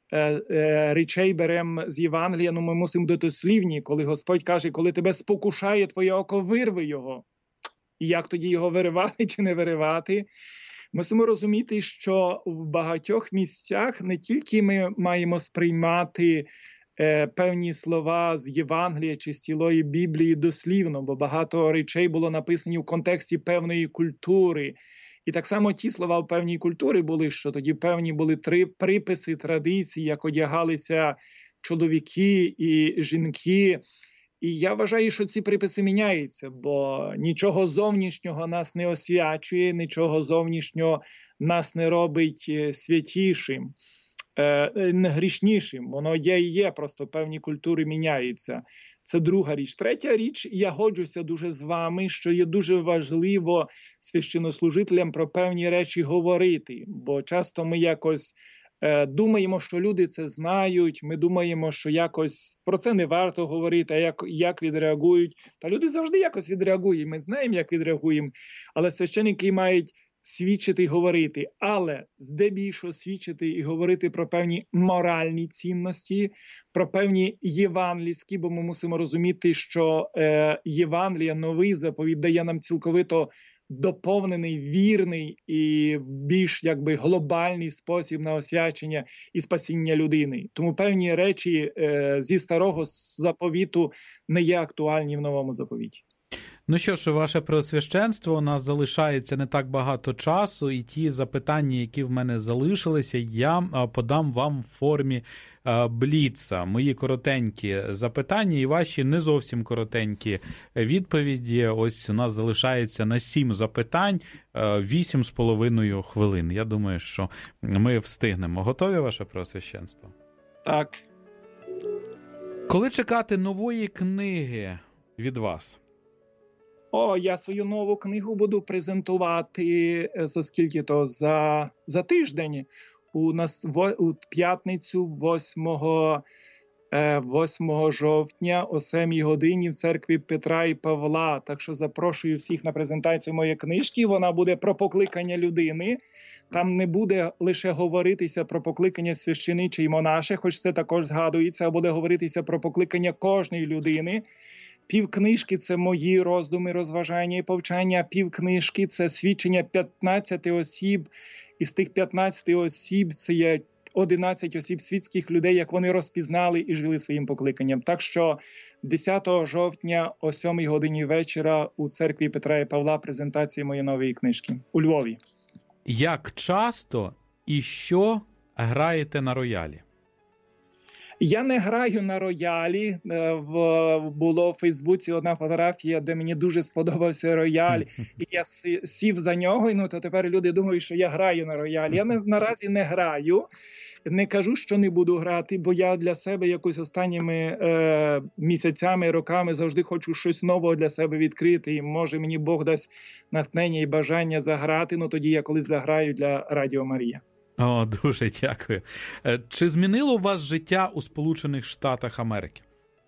речей беремо з Євангелія, ми мусимо бути дослівні, коли Господь каже, коли тебе спокушає твоє око, вирви його. І як тоді його виривати чи не виривати? Мусимо розуміти, що в багатьох місцях не тільки ми маємо сприймати певні слова з Євангелія чи з цілої Біблії дослівно, бо багато речей було написані в контексті певної культури. І так само ті слова в певній культурі були, що тоді певні були приписи, традиції, як одягалися чоловіки і жінки. І я вважаю, що ці приписи міняються, бо нічого зовнішнього нас не освячує, нічого зовнішнього нас не робить святішим, не грішнішим. Воно є і є, просто певні культури міняються. Це друга річ. Третя річ, я годжуся дуже з вами, що є дуже важливо священнослужителям про певні речі говорити, бо часто ми якось думаємо, що люди це знають, ми думаємо, що якось про це не варто говорити, а як відреагують. Та люди завжди якось відреагують, ми знаємо, як відреагуємо, але священники мають свідчити і говорити, але здебільшого свідчити і говорити про певні моральні цінності, про певні євангельські, бо ми мусимо розуміти, що Євангелія, новий заповідь, дає нам цілковито доповнений, вірний і більш глобальний спосіб на освячення і спасіння людини. Тому певні речі зі старого заповіту не є актуальні в новому заповіті. Ну що ж, ваше преосвященство, у нас залишається не так багато часу, і ті запитання, які в мене залишилися, я подам вам в формі бліца. Мої коротенькі запитання і ваші не зовсім коротенькі відповіді. Ось у нас залишається на 7 запитань 8,5 хвилин. Я думаю, що ми встигнемо. Готові, ваше преосвященство? Так. Коли чекати нової книги від вас? Я свою нову книгу буду презентувати за тиждень. У п'ятницю 8 жовтня о 7 годині в церкві Петра і Павла. Так що запрошую всіх на презентацію моєї книжки. Вона буде про покликання людини. Там не буде лише говоритися про покликання священиче і монаше, хоч це також згадується, а буде говоритися про покликання кожної людини. Півкнижки – це мої роздуми, розважання і повчання, а півкнижки – це свідчення 15 осіб. Із тих 15 осіб це є 11 осіб світських людей, як вони розпізнали і жили своїм покликанням. Так що 10 жовтня о 7 годині вечора у церкві Петра і Павла презентація моєї нової книжки у Львові. Як часто і що граєте на роялі? Я не граю на роялі. Було в Фейсбуці одна фотографія, де мені дуже сподобався рояль, і я сів за нього, то тепер люди думають, що я граю на роялі. Я наразі не граю, не кажу, що не буду грати, бо я для себе якось останніми місяцями, роками завжди хочу щось нового для себе відкрити, і може мені Бог дасть натхнення і бажання заграти, тоді я колись заграю для Радіо Марія. Дуже дякую. Чи змінило вас життя у Сполучених Штатах Америки?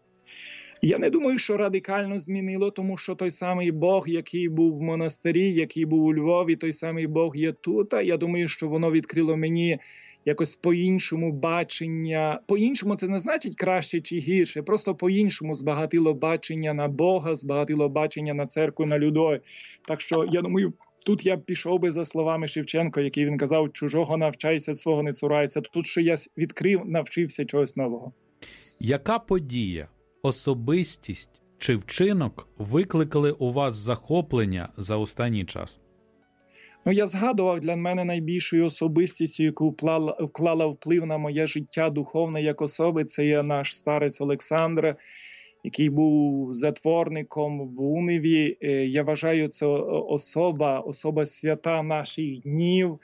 Я не думаю, що радикально змінило, тому що той самий Бог, який був в монастирі, який був у Львові, той самий Бог є тут. Я думаю, що воно відкрило мені якось по-іншому бачення. По-іншому це не значить краще чи гірше, просто по-іншому збагатило бачення на Бога, збагатило бачення на церкву, на людей. Так що, я думаю, тут я пішов би за словами Шевченка, який він казав, чужого навчайся, свого не цурайся. Тут, що я відкрив, навчився чогось нового. Яка подія, особистість чи вчинок викликали у вас захоплення за останній час? Я згадував, для мене найбільшою особистістю, яку вклала вплив на моє життя духовне як особи, це є наш старець Олександр, який був затворником в Уневі. Я вважаю, це особа свята наших днів,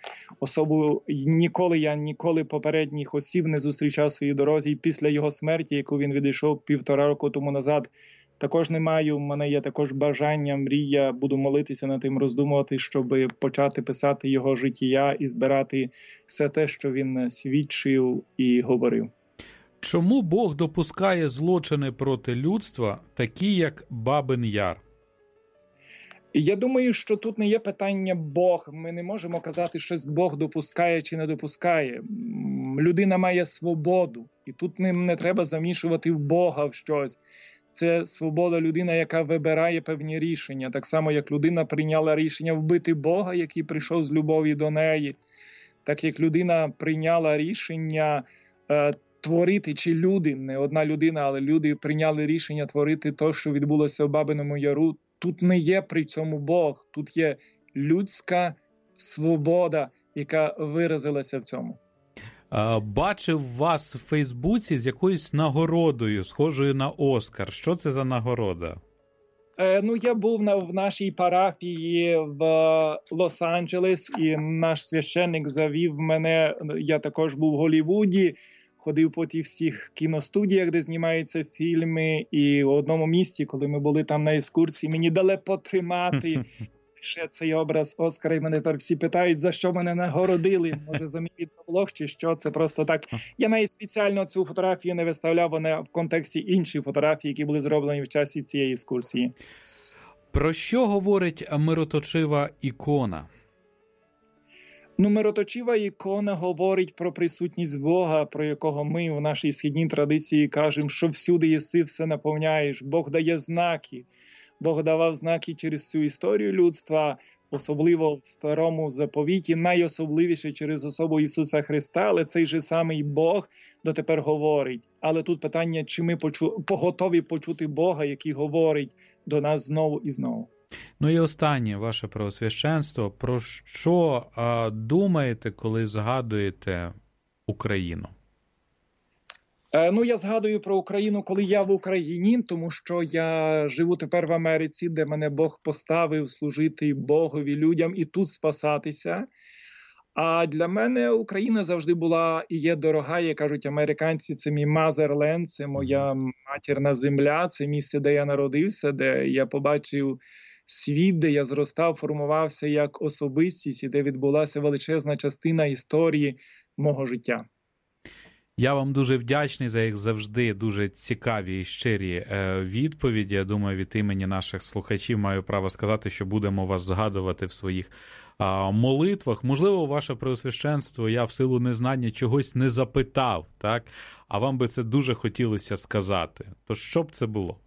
я ніколи попередніх осіб не зустрічав в своїй дорозі. І після його смерті, яку він відійшов 1,5 року тому назад, також не маю, в мене є також бажання, мрія, буду молитися над тим, роздумувати, щоб почати писати його життя і збирати все те, що він свідчив і говорив. Чому Бог допускає злочини проти людства, такі як Бабин Яр? Я думаю, що тут не є питання Бог. Ми не можемо казати, щось Бог допускає чи не допускає. Людина має свободу, і тут не треба замішувати в Бога в щось. Це свобода людина, яка вибирає певні рішення. Так само, як людина прийняла рішення вбити Бога, який прийшов з любові до неї. Так як людина прийняла рішення творити, чи люди, не одна людина, але люди прийняли рішення творити те, що відбулося в Бабиному Яру. Тут не є при цьому Бог, тут є людська свобода, яка виразилася в цьому. Бачив вас в Фейсбуці з якоюсь нагородою, схожою на Оскар. Що це за нагорода? Я був в нашій парафії в Лос-Анджелес, і наш священник завів мене, я також був в Голлівуді, ходив по тих всіх кіностудіях, де знімаються фільми, і в одному місці, коли ми були там на екскурсії, мені дали потримати ще цей образ Оскара, і мене тепер всі питають, за що мене нагородили, може за мій відеоблог, чи що, це просто так. Я навіть спеціально цю фотографію не виставляв, вона в контексті інших фотографій, які були зроблені в часі цієї екскурсії. Про що говорить мироточива ікона? Мироточива ікона говорить про присутність Бога, про якого ми в нашій східній традиції кажемо, що всюди єси, все наповняєш. Бог дає знаки. Бог давав знаки через всю історію людства, особливо в Старому Заповіті, найособливіше через особу Ісуса Христа, але цей же самий Бог дотепер говорить. Але тут питання, чи ми готові почути Бога, який говорить до нас знову і знову. І останнє, ваше Преосвященство, про що думаєте, коли згадуєте Україну? Я згадую про Україну, коли я в Україні, тому що я живу тепер в Америці, де мене Бог поставив служити Богові, людям і тут спасатися. А для мене Україна завжди була і є дорога, як кажуть американці, це мій мазерленд, це моя матірна земля, це місце, де я народився, де я побачив світ, де я зростав, формувався як особистість і де відбулася величезна частина історії мого життя. Я вам дуже вдячний за, як завжди, дуже цікаві і щирі відповіді. Я думаю, від імені наших слухачів маю право сказати, що будемо вас згадувати в своїх молитвах. Можливо, ваше Преосвященство, я в силу незнання чогось не запитав, так? А вам би це дуже хотілося сказати. То що б це було?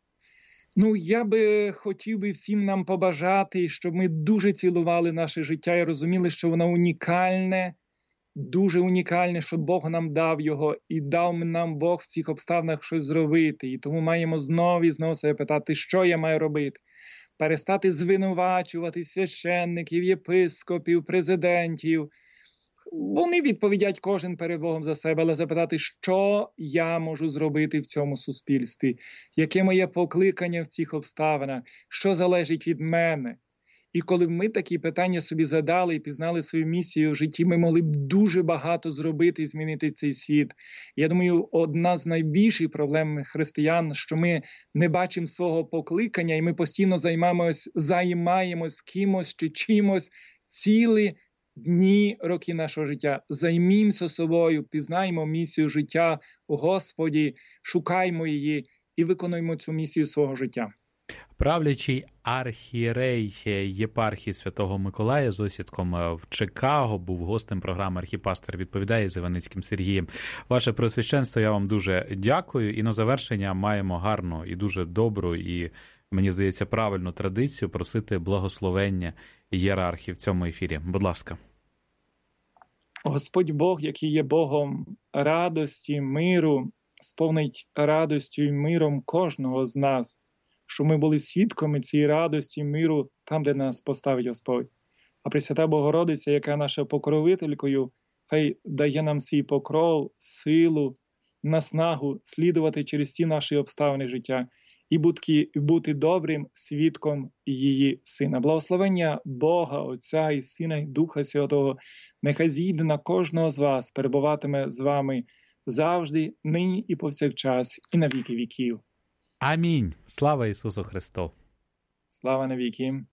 Я би хотів всім нам побажати, щоб ми дуже цілували наше життя і розуміли, що воно унікальне, дуже унікальне, що Бог нам дав його і дав нам Бог в цих обставинах щось зробити. І тому маємо знову і знову себе питати, що я маю робити. Перестати звинувачувати священників, єпископів, президентів. Вони відповідять кожен перед Богом за себе, але запитати, що я можу зробити в цьому суспільстві, яке моє покликання в цих обставинах, що залежить від мене. І коли ми такі питання собі задали і пізнали свою місію в житті, ми могли б дуже багато зробити і змінити цей світ. Я думаю, одна з найбільших проблем християн, що ми не бачимо свого покликання, і ми постійно займаємось кимось чи чимось цілі дні, роки нашого життя. Займімося собою, пізнаємо місію життя у Господі, шукаймо її і виконуємо цю місію свого життя. Правлячий архієрей єпархії Святого Миколая з осідком в Чикаго був гостем програми «Архіпастор відповідає» з Іваницьким Сергієм. Ваше Преосвященство, я вам дуже дякую. І на завершення маємо гарну і дуже добру і, мені здається, правильну традицію просити благословення ієрархів в цьому ефірі. Будь ласка. Господь Бог, який є Богом радості, миру, сповнить радістю і миром кожного з нас, що ми були свідками цієї радості, миру там, де нас поставить Господь. А Пресвята Богородиця, яка є нашою покровителькою, хай дає нам свій покров, силу, наснагу слідувати через ці наші обставини життя і бути добрим свідком її Сина. Благословення Бога, Отця і Сина, і Духа Святого, нехай зійде на кожного з вас, перебуватиме з вами завжди, нині і повсякчас, і на віки віків. Амінь. Слава Ісусу Христу! Слава навіки!